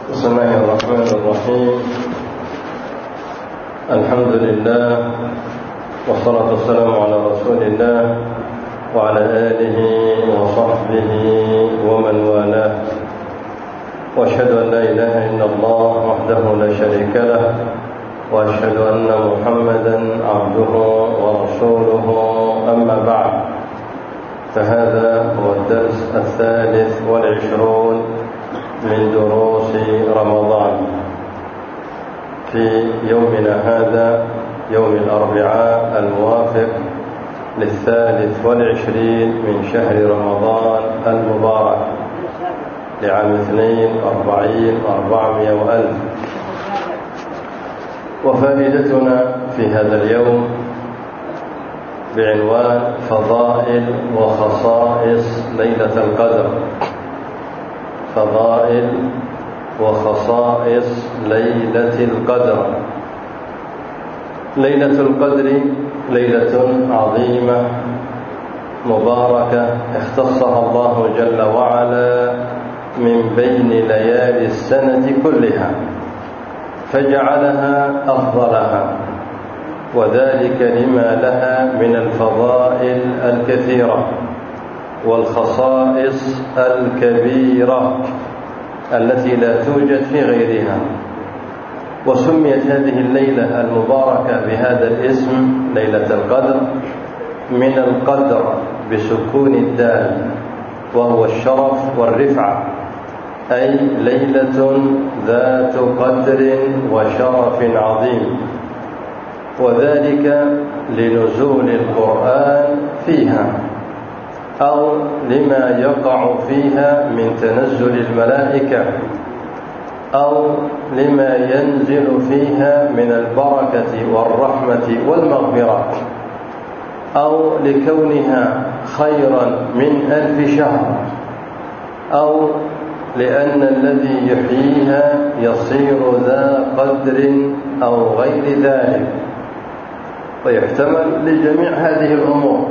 بسم الله الرحمن الرحيم. الحمد لله والصلاة والسلام على رسول الله وعلى آله وصحبه ومن والاه، وأشهد أن لا إله إلا الله وحده لا شريك له، وأشهد أن محمدا عبده ورسوله. أما بعد، فهذا هو الدرس 23 من دروس رمضان في يومنا هذا، يوم الأربعاء الموافق 23 من شهر رمضان المبارك لعام 42 و400 وألف. وفائدتنا في هذا اليوم بعنوان فضائل وخصائص ليلة القدر. فضائل وخصائص ليلة القدر. ليلة القدر ليلة عظيمة مباركة اختصها الله جل وعلا من بين ليالي السنة كلها، فجعلها أفضلها، وذلك لما لها من الفضائل الكثيرة والخصائص الكبيرة التي لا توجد في غيرها. وسميت هذه الليلة المباركة بهذا الاسم ليلة القدر من القدر بسكون الدال، وهو الشرف والرفعة، أي ليلة ذات قدر وشرف عظيم، وذلك لنزول القرآن فيها أو لما يقع فيها من تنزل الملائكة، أو لما ينزل فيها من البركة والرحمة والمغفرة، أو لكونها خيرا من 1000 شهر، أو لأن الذي يحييها يصير ذا قدر أو غير ذلك، ويحتمل لجميع هذه الأمور.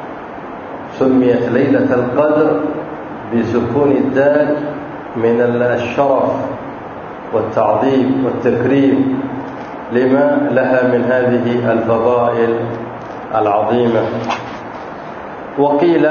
سميت ليلة القدر بسكون الدال من الشرف والتعظيم والتكريم لما لها من هذه الفضائل العظيمة. وقيل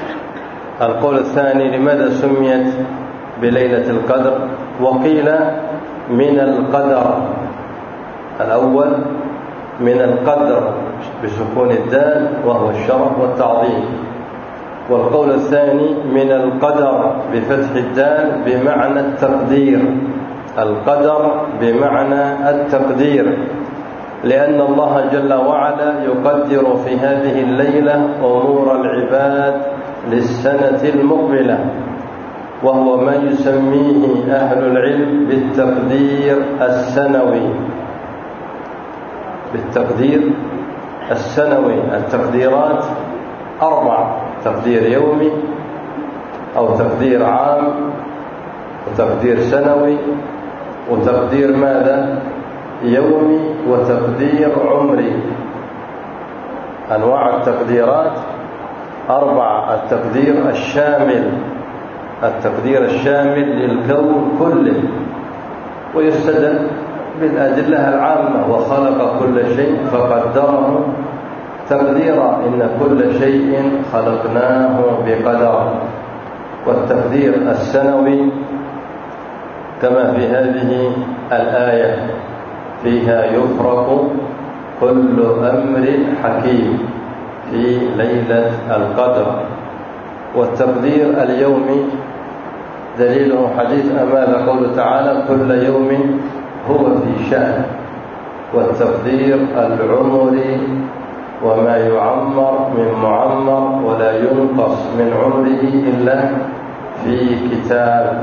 القول الثاني لماذا سميت بليلة القدر، وقيل من القدر. الأول من القدر بسكون الدال وهو الشرف والتعظيم، والقول الثاني من القدر بفتح الدال بمعنى التقدير. القدر بمعنى التقدير، لأن الله جل وعلا يقدر في هذه الليلة أمور العباد للسنة المقبلة، وهو ما يسميه أهل العلم بالتقدير السنوي. بالتقدير السنوي. التقديرات 4: تقدير يومي، أو تقدير عام، وتقدير سنوي، وتقدير ماذا؟ يومي، وتقدير عمري. أنواع التقديرات 4: التقدير الشامل، التقدير الشامل للكون كله، ويستدل بالأدلة العامة: وخلق كل شيء فقدره تقديرا، إن كل شيء خلقناه بقدر. والتقدير السنوي كما في هذه الآية: فيها يفرق كل أمر حكيم، في ليلة القدر. والتقدير اليومي دليله حديث ماذا؟ قوله تعالى: كل يوم هو في شأن. والتقدير العمري: وما يعمر من معمر ولا ينقص من عمره إلا في كتاب.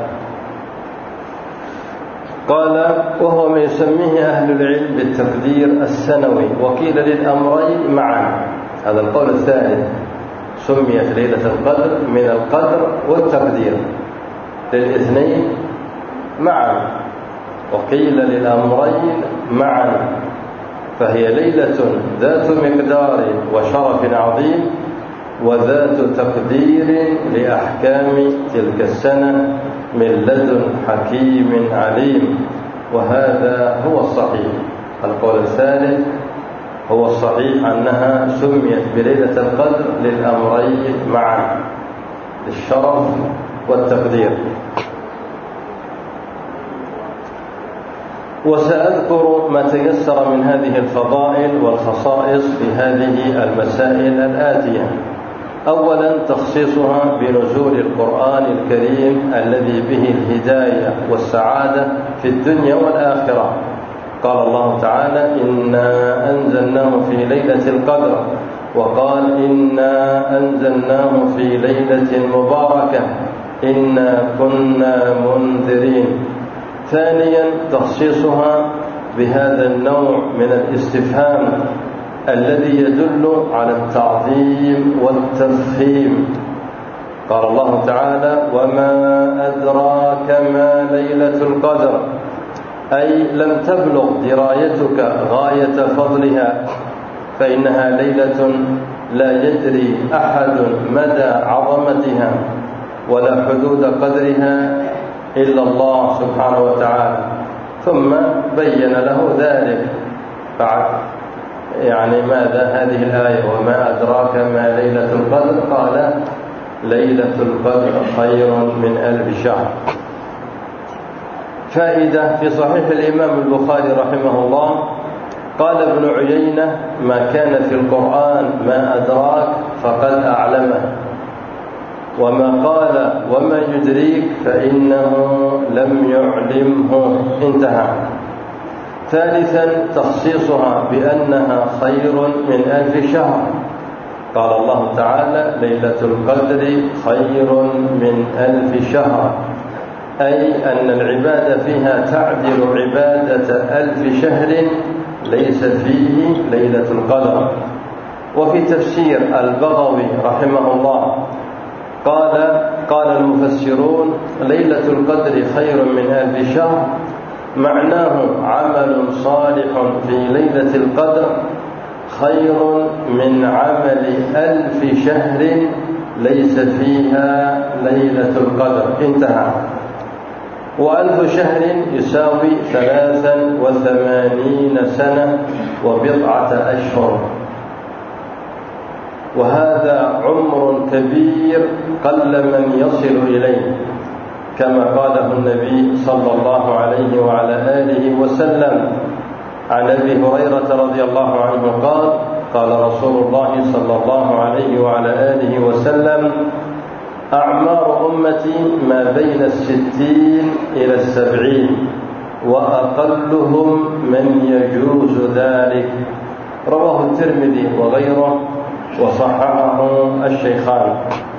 قال: وهو ما يسميه أهل العلم بالتقدير السنوي. وقيل للأمرين معا. هذا القول الثالث: سميت ليلة القدر من القدر والتقدير، للاثنين معا. وقيل للأمرين معا، فهي ليلة ذات مقدار وشرف عظيم، وذات تقدير لأحكام تلك السنة من لدن حكيم عليم. وهذا هو الصحيح. القول الثالث هو الصحيح أنها سميت بليلة القدر للأمرين معا، للشرف والتقدير. وسأذكر ما تيسر من هذه الفضائل والخصائص في هذه المسائل الآتية. أولا تخصيصها بنزول القرآن الكريم الذي به الهداية والسعادة في الدنيا والآخرة. قال الله تعالى: إنا أنزلناه في ليلة القدر، وقال: إنا أنزلناه في ليلة مباركة إنا كنا منذرين. ثانيا تخصيصها بهذا النوع من الاستفهام الذي يدل على التعظيم والتفخيم. قال الله تعالى: وما أدراك ما ليلة القدر، أي لم تبلغ درايتك غاية فضلها، فإنها ليلة لا يدري أحد مدى عظمتها ولا حدود قدرها إلا الله سبحانه وتعالى. ثم بين له ذلك بعد ماذا هذه الآية: وما أدراك ما ليلة القدر، قال: ليلة القدر خير من 1000 شهر. فائدة في صحيح الإمام البخاري رحمه الله: قال ابن عيينة: ما كان في القرآن ما أدراك فقد أعلمه، وما قال وما يدريك فإنه لم يعلمه. انتهى. ثالثا تخصيصها بأنها خير من 1000 شهر. قال الله تعالى: ليلة القدر خير من 1000 شهر، أي أن العبادة فيها تعدل عبادة 1000 شهر ليس فيه ليلة القدر. وفي تفسير البغوي رحمه الله قال المفسرون: ليلة القدر خير من 1000 شهر، معناه عمل صالح في ليلة القدر خير من عمل 1000 شهر ليس فيها ليلة القدر. انتهى. 1000 شهر يساوي 83 سنة وبضعة أشهر، وهذا عمر كبير قل من يصل إليه، كما قاله النبي صلى الله عليه وعلى آله وسلم عن أبي هريرة رضي الله عنه قال: قال رسول الله صلى الله عليه وعلى آله وسلم: أعمار أمتي ما بين 60 إلى 70، وأقلهم من يجوز ذلك. رواه الترمذي وغيره وصححه الشيخان.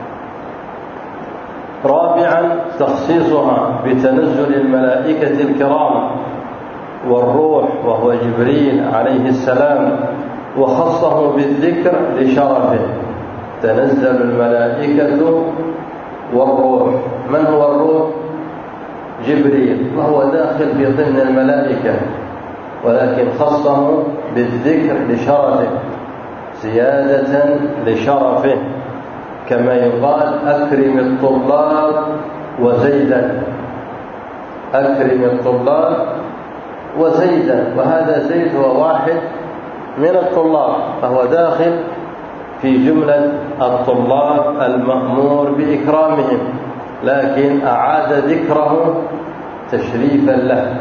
رابعا تخصيصها بتنزل الملائكة الكرام والروح، وهو جبريل عليه السلام، وخصه بالذكر لشرفه. تنزل الملائكة والروح. من هو الروح؟ جبريل، وهو داخل في ضمن الملائكة، ولكن خصه بالذكر لشرفه، زيادة لشرفه، كما يقال: أكرم الطلاب وزيدا. أكرم الطلاب وزيدا، وهذا زيد هو واحد من الطلاب، فهو داخل في جملة الطلاب المأمور بإكرامهم، لكن أعاد ذكره تشريفا له.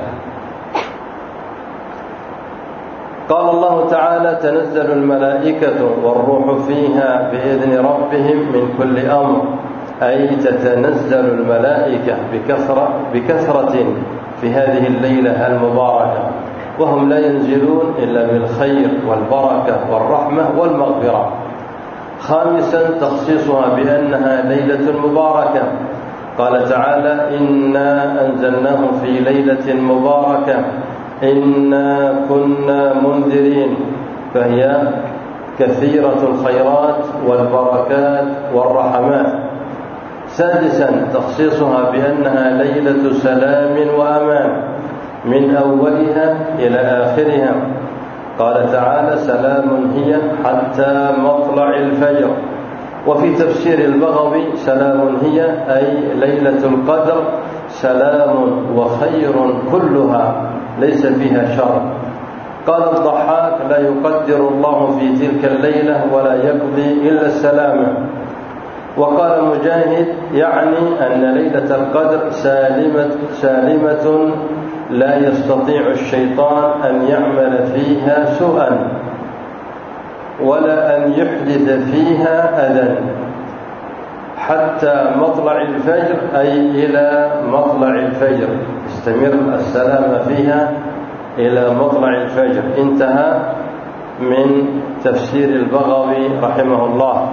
قال الله تعالى: تنزل الملائكة والروح فيها بإذن ربهم من كل أمر، أي تتنزل الملائكة بكثرة في هذه الليلة المباركة، وهم لا ينزلون إلا بالخير والبركة والرحمة والمغفرة. خامسا تخصيصها بأنها ليلة مباركة. قال تعالى: إنا أنزلناه في ليلة مباركة إنا كنا منذرين، فهي كثيرة الخيرات والبركات والرحمات. سادسا تخصيصها بأنها ليلة سلام وأمان من أولها إلى آخرها. قال تعالى: سلام هي حتى مطلع الفجر. وفي تفسير البغوي: سلام هي أي ليلة القدر سلام وخير كلها ليس فيها شر. قال الضحاك: لا يقدر الله في تلك الليلة ولا يقضي إلا السلامة. وقال مجاهد: يعني أن ليلة القدر سالمة لا يستطيع الشيطان أن يعمل فيها سوءا ولا أن يحدث فيها أذى حتى مطلع الفجر، أي إلى مطلع الفجر، استمر السلام فيها إلى مطلع الفجر. انتهى من تفسير البغوي رحمه الله.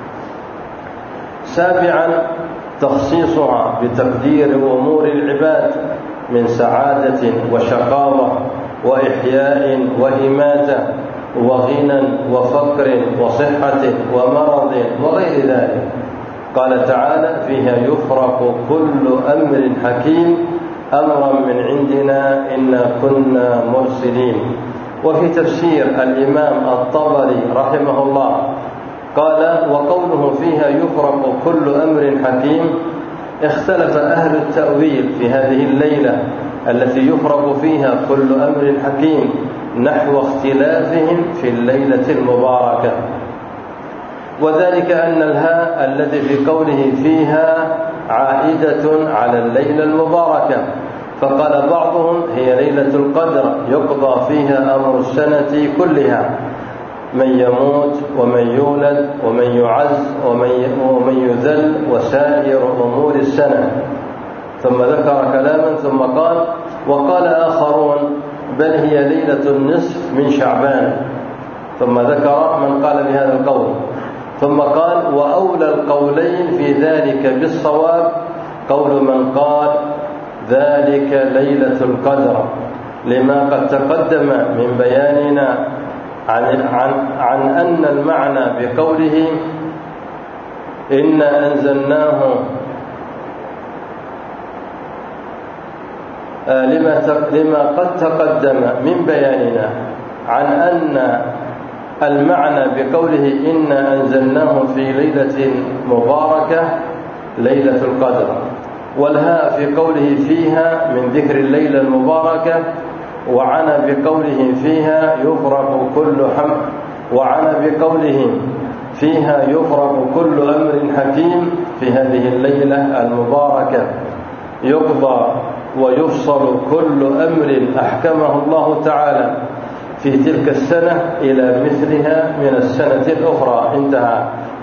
سابعا: تخصيصها بتقدير أمور العباد من سعادة وشقاوة وإحياء وإماتة وغنى وفقر وصحة ومرض وغير ذلك. قال تعالى: فيها يفرق كل أمر حكيم أمرا من عندنا إنا كنا مرسلين. وفي تفسير الإمام الطبري رحمه الله قال: وقوله فيها يفرق كل أمر حكيم، اختلف أهل التأويل في هذه الليلة التي يفرق فيها كل أمر حكيم نحو اختلافهم في الليلة المباركة، وذلك أن الهاء الذي في قوله فيها عائدة على الليلة المباركة، فقال بعضهم: هي ليلة القدر يقضى فيها أمر السنة كلها، من يموت ومن يولد ومن يعز ومن يذل وسائر أمور السنة. ثم ذكر كلاما ثم قال: وقال آخرون: بل هي ليلة النصف من شعبان. ثم ذكر من قال بهذا القول، ثم قال: وأولى القولين في ذلك بالصواب قول من قال ذلك ليلة القدر، لما قد تقدم من بياننا عن أن المعنى بقوله إنا أنزلناه لما قد تقدم من بياننا عن أن المعنى بقوله إنا أنزلناه في ليلة مباركة ليلة القدر، والهاء في قوله فيها من ذكر الليلة المباركة، وعنى بقوله فيها يفرق كل أمر حكيم في هذه الليلة المباركة يقضى ويفصل كل أمر أحكمه الله تعالى في تلك السنة إلى مثلها من السنة الأخرى. انتهى.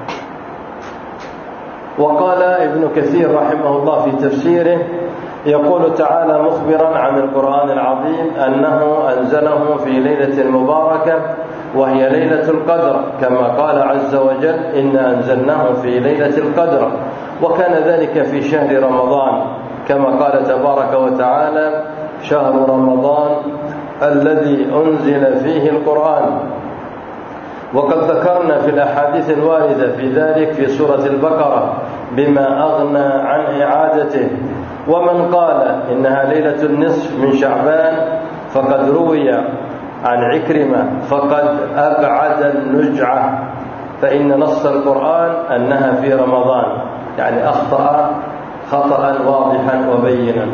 وقال ابن كثير رحمه الله في تفسيره: يقول تعالى مخبرا عن القرآن العظيم أنه أنزله في ليلة مباركة وهي ليلة القدر، كما قال عز وجل: إنا أنزلناه في ليلة القدر. وكان ذلك في شهر رمضان، كما قال تبارك وتعالى: شهر رمضان الذي أنزل فيه القرآن. وقد ذكرنا في الأحاديث الواردة في ذلك في سورة البقرة بما أغنى عن إعادته. ومن قال إنها ليلة النصف من شعبان فقد روي عن عكرمة فقد أبعد النجعة، فإن نص القرآن أنها في رمضان، يعني أخطأ خطأ واضحا وبينا،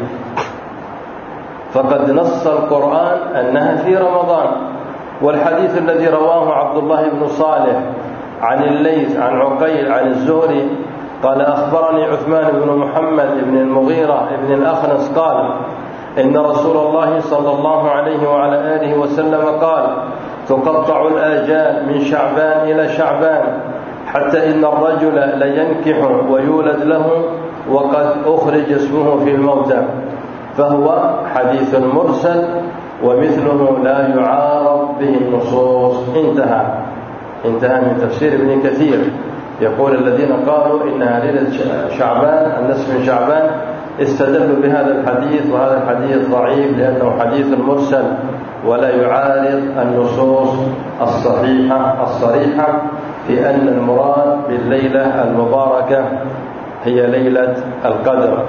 فقد نص القرآن أنها في رمضان. والحديث الذي رواه عبد الله بن صالح عن الليث عن عقيل عن الزهري قال: أخبرني عثمان بن محمد بن المغيرة بن الأخنس قال: إن رسول الله صلى الله عليه وعلى آله وسلم قال: تقطع الآجال من شعبان إلى شعبان، حتى إن الرجل لينكح ويولد له وقد أخرج اسمه في الموتى، فهو حديث مرسل ومثله لا يعارض به النصوص. انتهى من تفسير ابن كثير. يقول: الذين قالوا إنها ليلة شعبان النصف من شعبان استدلوا بهذا الحديث، وهذا الحديث ضعيف لأنه حديث مرسل ولا يعارض النصوص الصريحة في أن المراد بالليلة المباركة هي ليلة القدر.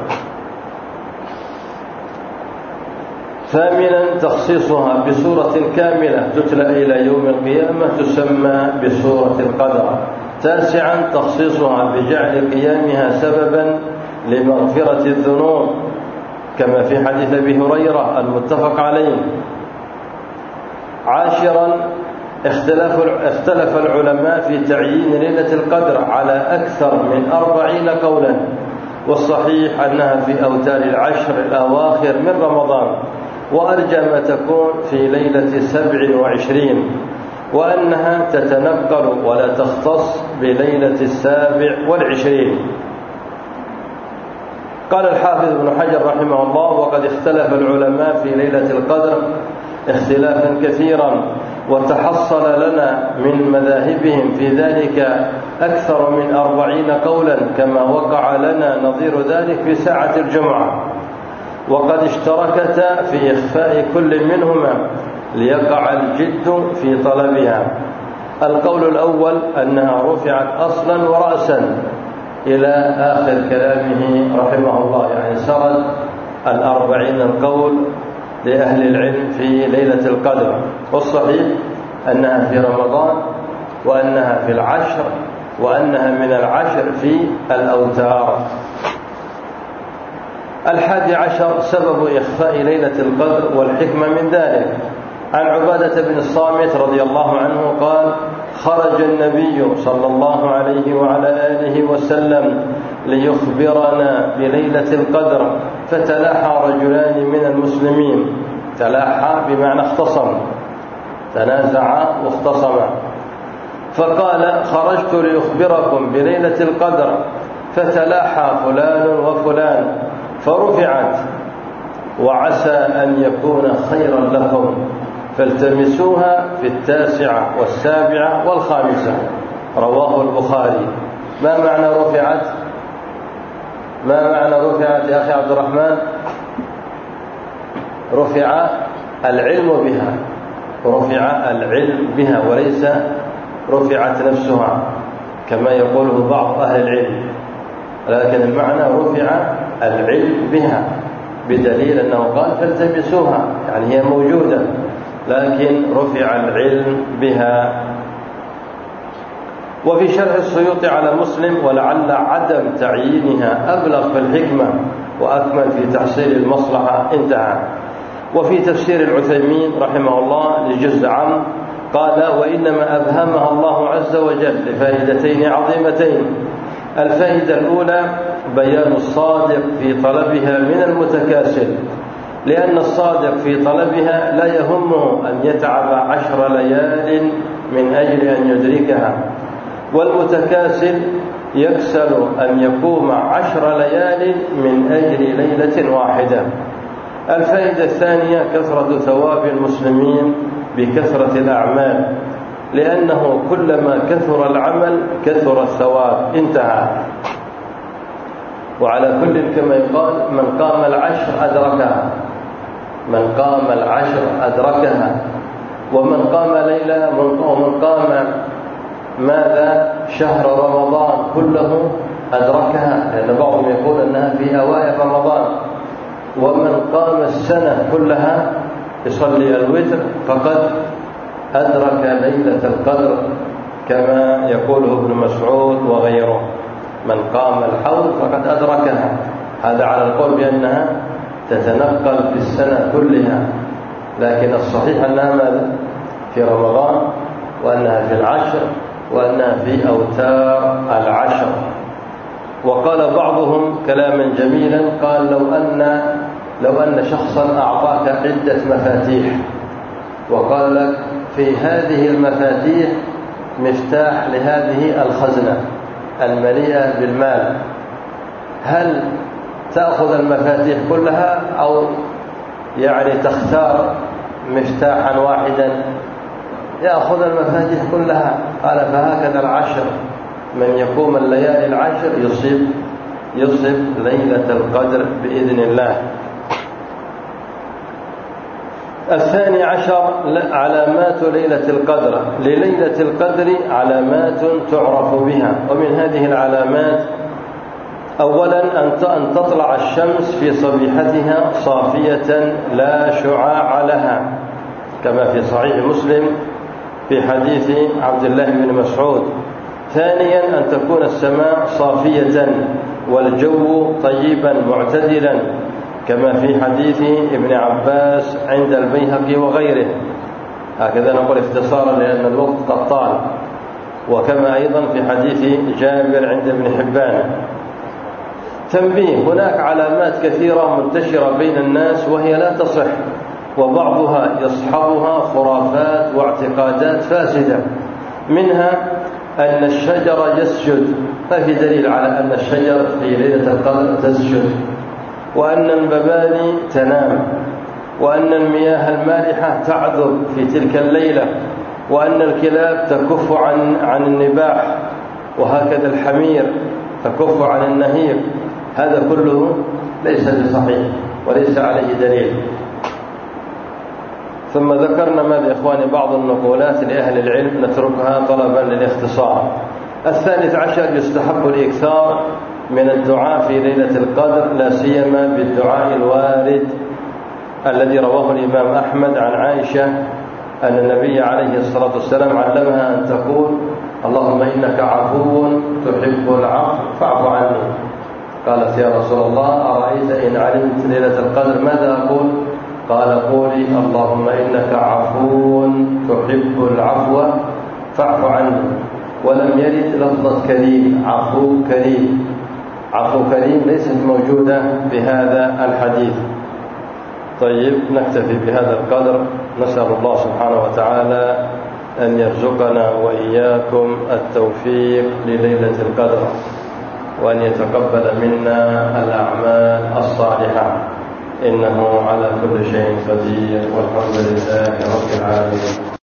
ثامنا: تخصيصها بسورة كاملة تتلى إلى يوم القيامة تسمى بسورة القدر. تاسعا: تخصيصها بجعل قيامها سببا لمغفرة الذنوب كما في حديث أبي هريرة المتفق عليه. عاشرا، اختلف العلماء في تعيين ليلة القدر على أكثر من 40 قولا، والصحيح أنها في أوتار العشر الأواخر من رمضان، وأرجى ما تكون في ليلة 27، وأنها تتنقل ولا تختص بليلة 27. قال الحافظ ابن حجر رحمه الله: وقد اختلف العلماء في ليلة القدر اختلافا كثيرا، وتحصل لنا من مذاهبهم في ذلك أكثر من 40 قولا، كما وقع لنا نظير ذلك في ساعة الجمعة، وقد اشتركتا في إخفاء كل منهما ليقع الجد في طلبها. القول الأول أنها رفعت أصلا ورأسا إلى آخر كلامه رحمه الله، يعني سرد 40 القول لأهل العلم في ليلة القدر، والصحيح أنها في رمضان، وأنها في العشر، وأنها من العشر في الأوتار. 11 سبب إخفاء ليلة القدر والحكمة من ذلك. عن عبادة بن الصامت رضي الله عنه قال: خرج النبي صلى الله عليه وعلى آله وسلم ليخبرنا بليلة القدر، فتلاحى رجلان من المسلمين. تلاحى بمعنى اختصم، تنازعا واختصما، فقال: خرجت ليخبركم بليلة القدر، فتلاحى فلان وفلان فرفعت، وعسى أن يكون خيرا لكم، فالتمسوها في 9 و7 و5. رواه البخاري. ما معنى رفعت؟ ما معنى رفعت يا أخي عبد الرحمن؟ رفع العلم بها، رفع العلم بها، وليس رفعت نفسها كما يقوله بعض أهل العلم، لكن المعنى رفع العلم بها، بدليل أنه قال: فالتمسوها، يعني هي موجودة، لكن رفع العلم بها. وفي شرح السيوطي على مسلم: ولعل عدم تعيينها أبلغ في الحكمة وأكمل في تحصيل المصلحة. انتهى. وفي تفسير العثيمين رحمه الله لجزء عام قال: وإنما أبهمها الله عز وجل لفائدتين عظيمتين. الفائدة الأولى بيان الصادق في طلبها من المتكاسل، لأن الصادق في طلبها لا يهمه أن يتعب 10 ليال من أجل أن يدركها، والمتكاسل يكسل أن يقوم 10 ليال من أجل ليلة واحدة. الفائدة الثانية كثرة ثواب المسلمين بكثرة الأعمال، لأنه كلما كثر العمل كثر الثواب. انتهى. وعلى كل كما يقال: من قام العشر أدركها، من قام العشر أدركها، ومن قام ليلة، ومن قام ماذا شهر رمضان كله أدركها، لأن بعضهم يقول أنها في أوائل رمضان. ومن قام السنة كلها يصلي الوتر فقد أدرك ليلة القدر، كما يقوله ابن مسعود وغيره: من قام الحول فقد أدركها. هذا على القول بأنها تتنقل في السنة كلها، لكن الصحيح أنها ماذا؟ في رمضان، وأنها في العشر، وأنها في أوتار العشر. وقال بعضهم كلاما جميلا، قال: لو أن شخصا أعطاك عدة مفاتيح وقال لك: في هذه المفاتيح مفتاح لهذه الخزنة المليئة بالمال، هل تأخذ المفاتيح كلها أو يعني تختار مفتاحا واحدا؟ يأخذ المفاتيح كلها. قال: فهكذا العشر، من يقوم الليالي العشر يصب ليلة القدر بإذن الله. 12 علامات ليلة القدر. لليلة القدر علامات تعرف بها، ومن هذه العلامات: أولا أن تطلع الشمس في صبيحتها صافية لا شعاع لها، كما في صحيح مسلم في حديث عبد الله بن مسعود. ثانيا أن تكون السماء صافية والجو طيبا معتدلا، كما في حديث ابن عباس عند البيهقي وغيره، هكذا نقول اختصارا لأن الوقت قد طال، وكما أيضا في حديث جابر عند ابن حبان. تنبيه: هناك علامات كثيرة منتشرة بين الناس وهي لا تصح، وبعضها يصحبها خرافات واعتقادات فاسدة، منها أن الشجر يسجد، ما في دليل على أن الشجر في ليلة القدر تسجد، وأن المباني تنام، وأن المياه المالحة تعذب في تلك الليلة، وأن الكلاب تكف عن النباح، وهكذا الحمير تكف عن النهيق. هذا كله ليس بصحيح وليس عليه دليل. ثم ذكرنا ماذا إخواني بعض النقولات لأهل العلم نتركها طلبا للاختصار. 12 يستحب الإكثار من الدعاء في ليلة القدر، لا سيما بالدعاء الوارد الذي رواه الإمام أحمد عن عائشة أن النبي عليه الصلاة والسلام علمها أن تقول: اللهم إنك عفو تحب العفو فاعف عني. قالت: يا رسول الله أرأيت إن علمت ليلة القدر ماذا أقول؟ قال: قولي اللهم إنك عفو تحب العفو فاعف عني. ولم يرد لفظة كريم، عفو كريم. عفو كريم ليست موجودة في هذا الحديث. طيب، نكتفي بهذا القدر. نسأل الله سبحانه وتعالى أن يرزقنا وإياكم التوفيق لليلة القدر، وأن يتقبل منا الأعمال الصالحة، إنه على كل شيء قدير، والحمد لله رب العالمين.